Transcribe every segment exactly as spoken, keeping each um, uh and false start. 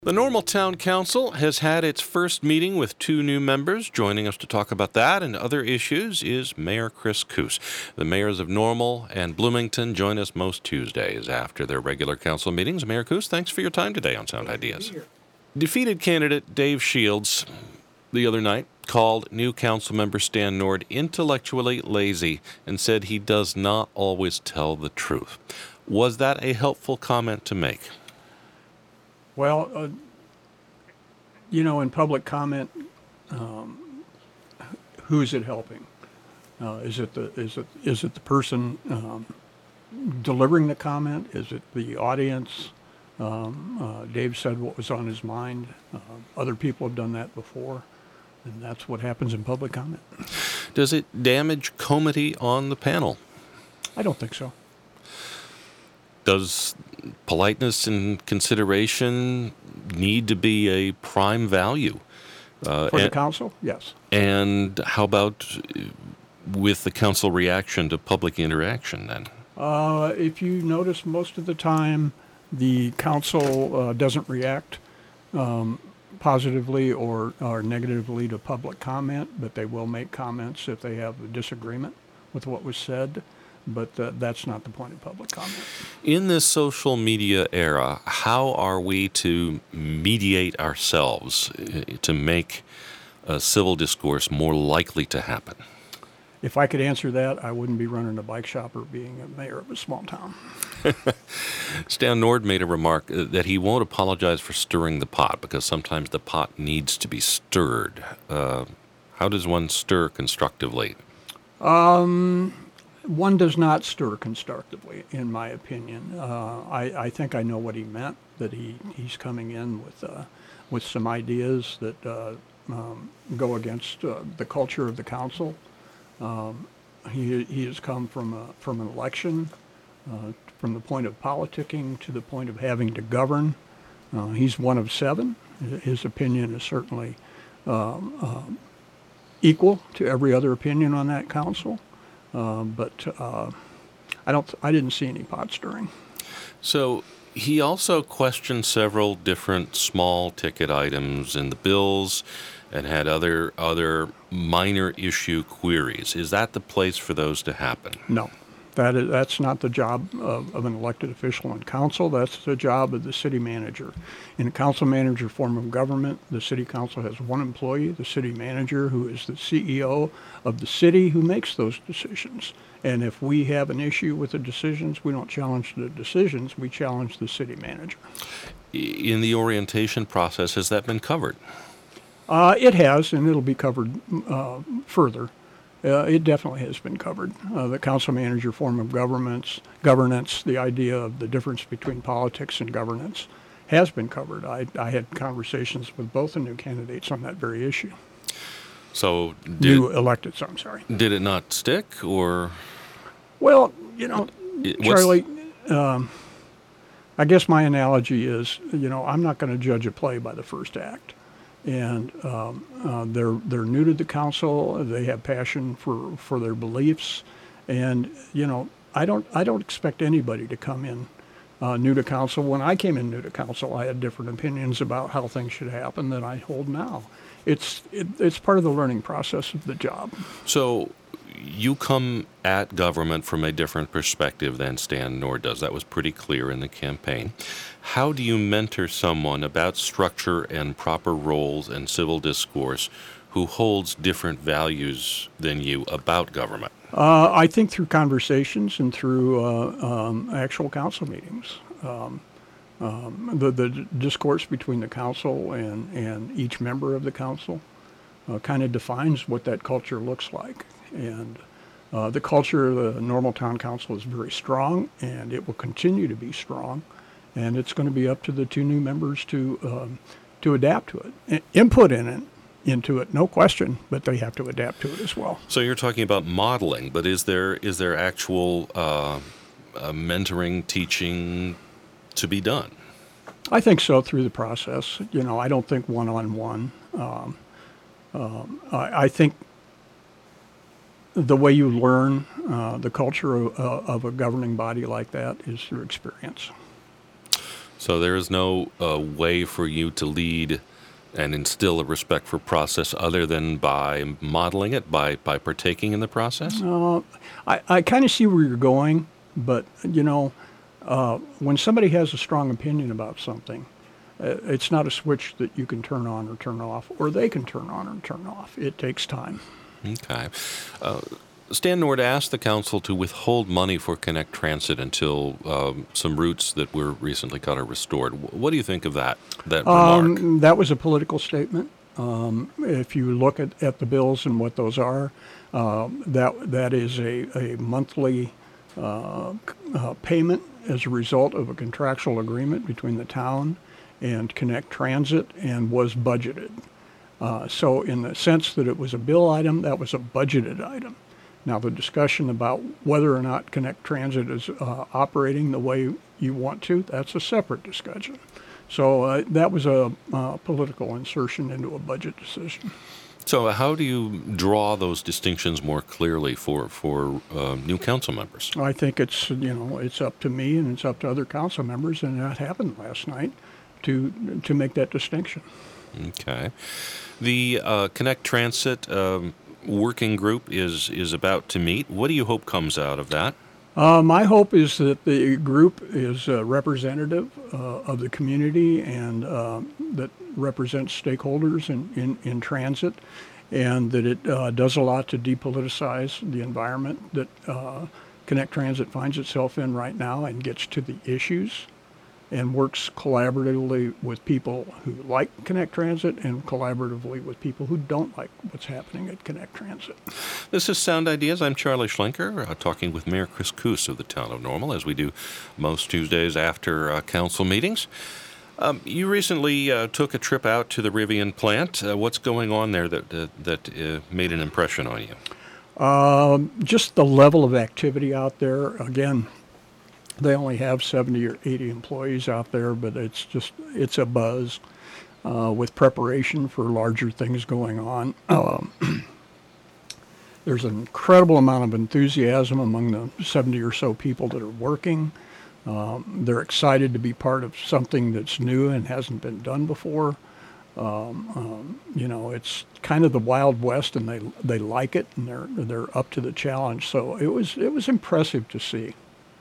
The Normal Town Council has had its first meeting with two new members. Joining us to talk about that and other issues is Mayor Chris Koos. The mayors of Normal and Bloomington join us most Tuesdays after their regular council meetings. Mayor Koos, thanks for your time today on Sound Ideas. Defeated candidate Dave Shields the other night called new council member Stan Nord intellectually lazy and said he does not always tell the truth. Was that a helpful comment to make? Well, uh, you know, in public comment, um, who's it helping? Uh, is it the is it is it the person um, delivering the comment? Is it the audience? Um, uh, Dave said what was on his mind. Uh, other people have done that before, and that's what happens in public comment. Does it damage comity on the panel? I don't think so. Does politeness and consideration need to be a prime value? Uh, For and, the council, yes. And how about with the council reaction to public interaction then? Uh, if you notice, most of the time the council uh, doesn't react um, positively or, or negatively to public comment, but they will make comments if they have a disagreement with what was said. But uh, that's not the point of public comment. In this social media era, how are we to mediate ourselves to make a civil discourse more likely to happen? If I could answer that, I wouldn't be running a bike shop or being a mayor of a small town. Stan Nord made a remark that he won't apologize for stirring the pot because sometimes the pot needs to be stirred. Uh, how does one stir constructively? Um... One does not stir constructively, in my opinion. Uh, I, I think I know what he meant, that he, he's coming in with uh, with some ideas that uh, um, go against uh, the culture of the council. Um, he, he has come from, a, from an election, uh, from the point of politicking to the point of having to govern. Uh, he's one of seven. His opinion is certainly um, um, equal to every other opinion on that council. Uh, but uh, I don't. I didn't see any pot stirring. So he also questioned several different small ticket items in the bills, and had other other minor issue queries. Is that the place for those to happen? No, that is that's not the job of, of an elected official in council. That's the job of the city manager. In a council manager form of government, the city council has one employee, the city manager, who is the C E O of the city, who makes those decisions. And if we have an issue with the decisions, we don't challenge the decisions, we challenge the city manager. In the orientation process, has that been covered? Uh, it has, and it'll be covered uh, further. Uh, it definitely has been covered. Uh, the council manager form of governments, governance, the idea of the difference between politics and governance has been covered. I, I had conversations with both the new candidates on that very issue. So did new electeds, I'm sorry. Did it not stick, or? Well, you know, it, Charlie, um, I guess my analogy is, you know, I'm not going to judge a play by the first act. And um, uh, they're they're new to the council. They have passion for, for their beliefs, and you know, I don't I don't expect anybody to come in uh, new to council. When I came in new to council, I had different opinions about how things should happen than I hold now. It's it, it's part of the learning process of the job. So you come at government from a different perspective than Stan Nord does. That was pretty clear in the campaign. How do you mentor someone about structure and proper roles and civil discourse who holds different values than you about government? Uh, I think through conversations and through uh, um, actual council meetings. Um, um, the, the discourse between the council and, and each member of the council uh, kind of defines what that culture looks like. And uh, the culture of the Normal Town Council is very strong, and it will continue to be strong. And it's going to be up to the two new members to um, to adapt to it. I- input in it, into it, no question, but they have to adapt to it as well. So you're talking about modeling, but is there is there actual uh, uh, mentoring, teaching to be done? I think so, through the process. You know, I don't think one-on-one. Um, um, I, I think the way you learn uh, the culture of, uh, of a governing body like that is through experience. So there is no uh, way for you to lead and instill a respect for process other than by modeling it, by, by partaking in the process? Uh, I, I kind of see where you're going, but, you know, uh, when somebody has a strong opinion about something, uh, it's not a switch that you can turn on or turn off, or they can turn on or turn off. It takes time. Okay. Uh, Stan Nord asked the council to withhold money for Connect Transit until um, some routes that were recently cut are restored. What do you think of that, that remark? Um, that was a political statement. Um, if you look at, at the bills and what those are, uh, that that is a, a monthly uh, uh, payment as a result of a contractual agreement between the town and Connect Transit, and was budgeted. Uh, so in the sense that it was a bill item, that was a budgeted item. Now, the discussion about whether or not Connect Transit is uh, operating the way you want to, that's a separate discussion. So uh, that was a uh, political insertion into a budget decision. So how do you draw those distinctions more clearly for, for uh, new council members? I think it's, you know, it's up to me and it's up to other council members, and that happened last night, to to make that distinction. Okay. The uh, Connect Transit um, working group is is about to meet. What do you hope comes out of that? Uh, my hope is that the group is uh, representative uh, of the community, and uh, that represents stakeholders in, in, in transit, and that it uh, does a lot to depoliticize the environment that uh, Connect Transit finds itself in right now, and gets to the issues, and works collaboratively with people who like Connect Transit and collaboratively with people who don't like what's happening at Connect Transit. This is Sound Ideas. I'm Charlie Schlenker, uh, talking with Mayor Chris Koos of the town of Normal, as we do most Tuesdays after uh, council meetings. Um, you recently uh, took a trip out to the Rivian plant. Uh, what's going on there that, uh, that uh, made an impression on you? Um, just the level of activity out there. Again, they only have seventy or eighty employees out there, but it's just, it's a buzz uh, with preparation for larger things going on. Um, there's an incredible amount of enthusiasm among the seventy or so people that are working. Um, they're excited to be part of something that's new and hasn't been done before. Um, um, you know, it's kind of the Wild West, and they they like it, and they're they're up to the challenge. So it was it was impressive to see.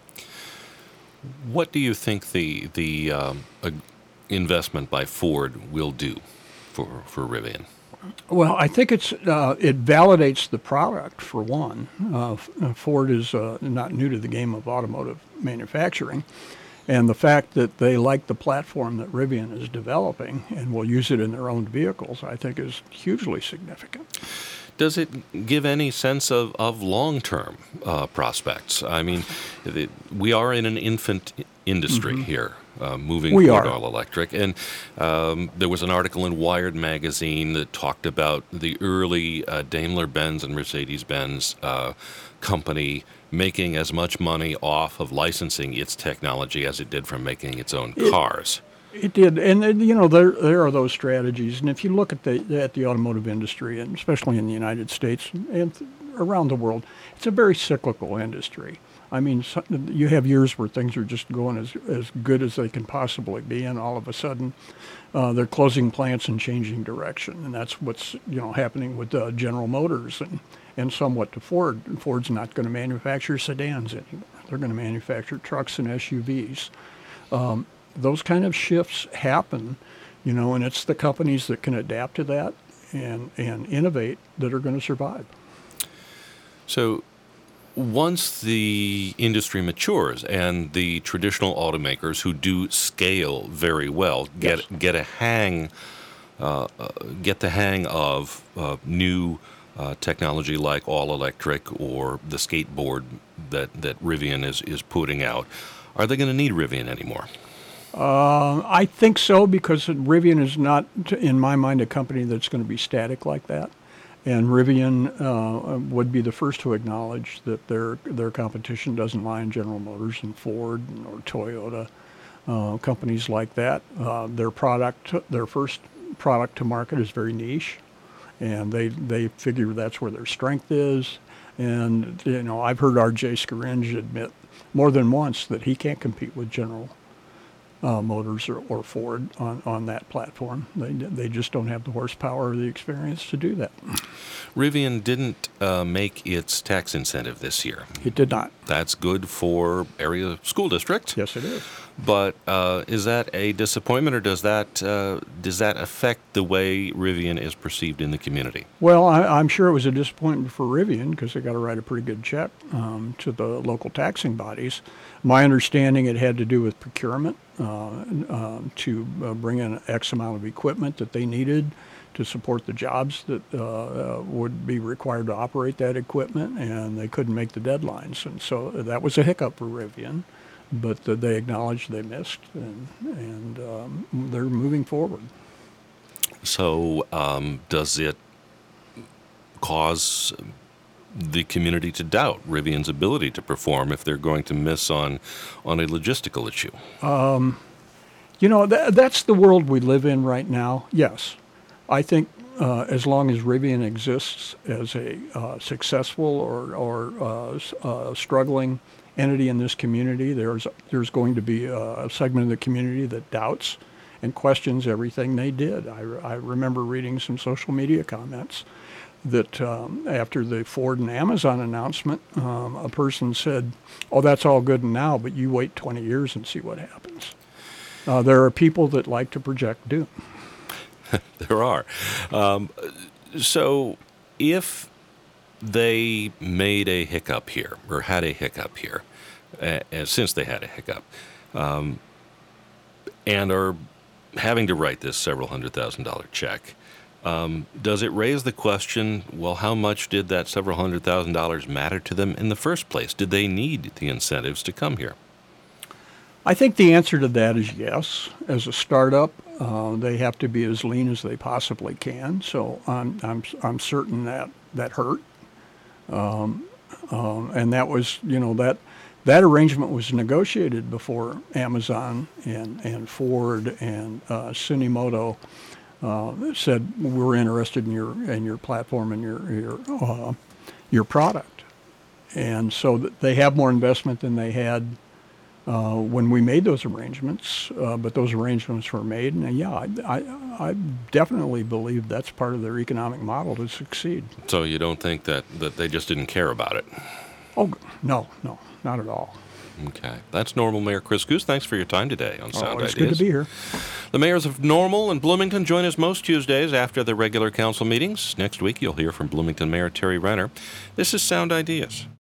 What do you think the the um, uh, investment by Ford will do for for Rivian? Well, I think it's uh, it validates the product, for one. Uh, Ford is uh, not new to the game of automotive manufacturing, and the fact that they like the platform that Rivian is developing and will use it in their own vehicles, I think, is hugely significant. Does it give any sense of, of long-term uh, prospects? I mean, the, we are in an infant industry mm-hmm. here, uh, moving we toward are. all electric. And um, there was an article in Wired magazine that talked about the early uh, Daimler-Benz and Mercedes-Benz uh, company making as much money off of licensing its technology as it did from making its own it, cars. It did, and, and you know there there are those strategies, and if you look at the at the automotive industry, and especially in the United States and around the world, it's a very cyclical industry. I mean, you have years where things are just going as as good as they can possibly be, and all of a sudden, uh, they're closing plants and changing direction, and that's what's you know happening with uh, General Motors and and somewhat to Ford. Ford's not going to manufacture sedans anymore; they're going to manufacture trucks and S U Vs. Um, Those kind of shifts happen, you know, and it's the companies that can adapt to that and, and innovate that are going to survive. So once the industry matures and the traditional automakers who do scale very well get Yes. get a hang uh, uh, get the hang of uh, new uh, technology like all electric or the skateboard that, that Rivian is, is putting out, are they going to need Rivian anymore? Uh, I think so, because Rivian is not, in my mind, a company that's going to be static like that. And Rivian uh, would be the first to acknowledge that their their competition doesn't lie in General Motors and Ford or Toyota, uh, companies like that. Uh, their product, their first product to market is very niche, and they they figure that's where their strength is. And you know, I've heard R J Scaringe admit more than once that he can't compete with General uh, Motors or, or Ford on, on that platform. They they just don't have the horsepower or the experience to do that. Rivian didn't uh, make its tax incentive this year. It did not. That's good for area school districts. Yes, it is. But uh, is that a disappointment, or does that uh, does that affect the way Rivian is perceived in the community? Well, I, I'm sure it was a disappointment for Rivian because they got to write a pretty good check um, to the local taxing bodies. My understanding, it had to do with procurement uh, uh, to uh, bring in X amount of equipment that they needed to support the jobs that uh, uh, would be required to operate that equipment, and they couldn't make the deadlines. And so that was a hiccup for Rivian, but uh, they acknowledged they missed, and, and um, they're moving forward. So um, does it cause the community to doubt Rivian's ability to perform if they're going to miss on, on a logistical issue? Um, you know, th- that's the world we live in right now, yes. I think uh, as long as Rivian exists as a uh, successful or, or uh, uh, struggling entity in this community, there's there's going to be a segment of the community that doubts and questions everything they did. I, I remember reading some social media comments that um, after the Ford and Amazon announcement, um, a person said, "Oh, that's all good and now, but you wait twenty years and see what happens." Uh, there are people that like to project doom. There are. Um, so if they made a hiccup here, or had a hiccup here, uh, since they had a hiccup, um, and are having to write this several hundred thousand dollar check, um, does it raise the question, well, how much did that several hundred thousand dollars matter to them in the first place? Did they need the incentives to come here? I think the answer to that is yes. As a startup, uh, they have to be as lean as they possibly can. So I'm I'm I'm certain that that hurt, um, um, and that was you know that that arrangement was negotiated before Amazon and and Ford and uh, Sunimoto uh, said we're interested in your in your platform and your your uh, your product, and so they have more investment than they had. Uh, when we made those arrangements, uh, but those arrangements were made, and uh, yeah, I, I, I definitely believe that's part of their economic model to succeed. So you don't think that, that they just didn't care about it? Oh, no, no, not at all. Okay. That's Normal Mayor Chris Koos. Thanks for your time today on Sound oh, it's Ideas. It's good to be here. The mayors of Normal and Bloomington join us most Tuesdays after the regular council meetings. Next week, you'll hear from Bloomington Mayor Terry Renner. This is Sound Ideas.